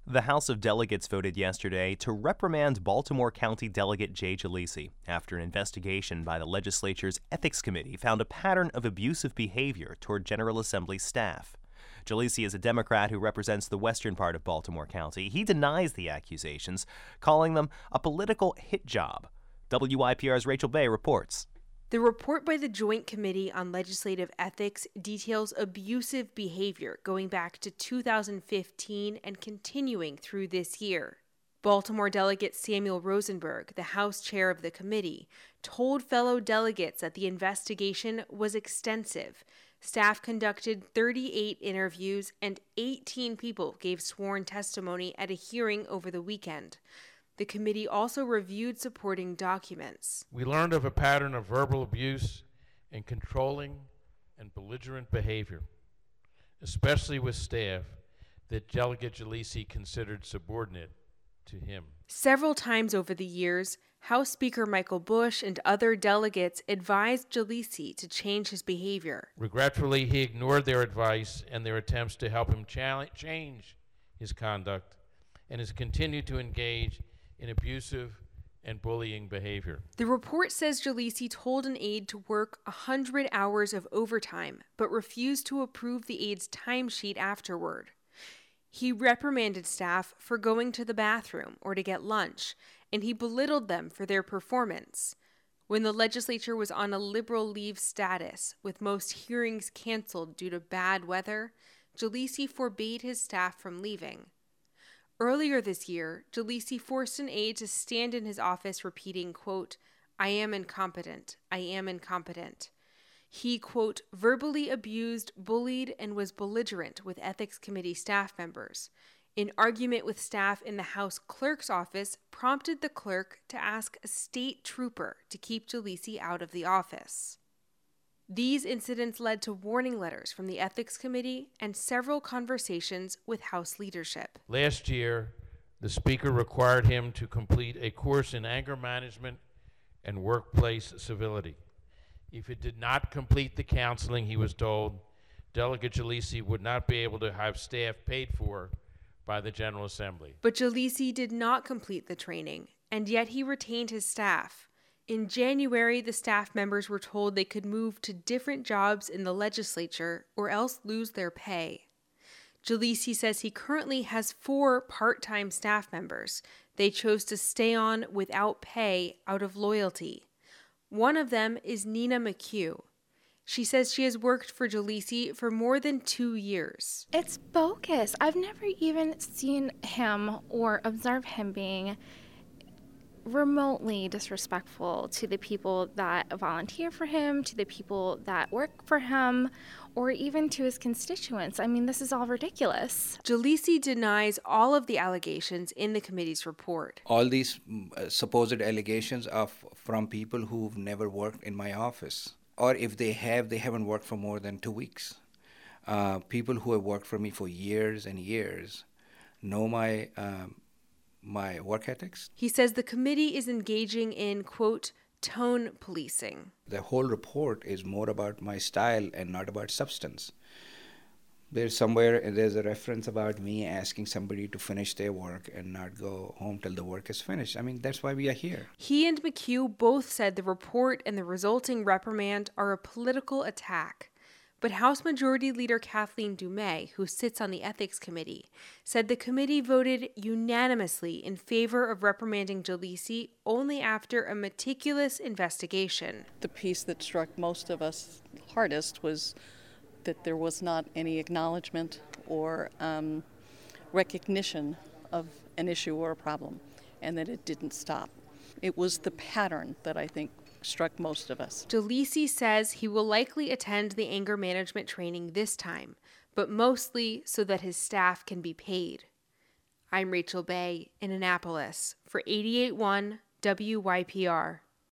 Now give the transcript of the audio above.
The House of Delegates voted yesterday to reprimand Baltimore County Delegate Jay Jalisi after an investigation by the legislature's Ethics Committee found a pattern of abusive behavior toward General Assembly staff. Jalisi is a Democrat who represents the western part of Baltimore County. He denies the accusations, calling them a political hit job. WYPR's Rachel Bay reports. The report by the Joint Committee on Legislative Ethics details abusive behavior going back to 2015 and continuing through this year. Baltimore Delegate Samuel Rosenberg, the House chair of the committee, told fellow delegates that the investigation was extensive. Staff conducted 38 interviews and 18 people gave sworn testimony at a hearing over the weekend. The committee also reviewed supporting documents. We learned of a pattern of verbal abuse and controlling and belligerent behavior, especially with staff that Delegate Jalisi considered subordinate to him. Several times over the years, House Speaker Michael Bush and other delegates advised Jalisi to change his behavior. Regretfully, he ignored their advice and their attempts to help him change his conduct and has continued to engage in abusive and bullying behavior. The report says Jalisi told an aide to work 100 hours of overtime, but refused to approve the aide's timesheet afterward. He reprimanded staff for going to the bathroom or to get lunch, and he belittled them for their performance. When the legislature was on a liberal leave status, with most hearings canceled due to bad weather, Jalisi forbade his staff from leaving. Earlier this year, Jalisi forced an aide to stand in his office repeating, quote, "I am incompetent. I am incompetent." He, quote, verbally abused, bullied, and was belligerent with Ethics Committee staff members. An argument with staff in the House Clerk's office prompted the clerk to ask a state trooper to keep Jalisi out of the office. These incidents led to warning letters from the Ethics Committee and several conversations with House leadership. Last year, the Speaker required him to complete a course in anger management and workplace civility. If he did not complete the counseling, he was told, Delegate Jalisi would not be able to have staff paid for by the General Assembly. But Jalisi did not complete the training, and yet he retained his staff. In January, the staff members were told they could move to different jobs in the legislature or else lose their pay. Jalisi says he currently has 4 part-time staff members. They chose to stay on without pay out of loyalty. One of them is Nina McHugh. She says she has worked for Jalisi for more than 2 years. It's bogus. I've never even seen him or observed him being remotely disrespectful to the people that volunteer for him, to the people that work for him, or even to his constituents. I mean, this is all ridiculous. Jalisi denies all of the allegations in the committee's report. All these supposed allegations are from people who've never worked in my office. Or if they have, they haven't worked for more than 2 weeks. People who have worked for me for years and years know my work ethics. He says the committee is engaging in, quote, tone policing. The whole report is more about my style and not about substance. There's a reference about me asking somebody to finish their work and not go home till the work is finished. I mean, that's why we are here. He and McHugh both said the report and the resulting reprimand are a political attack. But House Majority Leader Kathleen Dumais, who sits on the Ethics Committee, said the committee voted unanimously in favor of reprimanding Jalisi only after a meticulous investigation. The piece that struck most of us hardest was that there was not any acknowledgement or recognition of an issue or a problem, and that it didn't stop. It was the pattern that I think struck most of us. Jalisi says he will likely attend the anger management training this time, but mostly so that his staff can be paid. I'm Rachel Bay in Annapolis for 88.1 WYPR.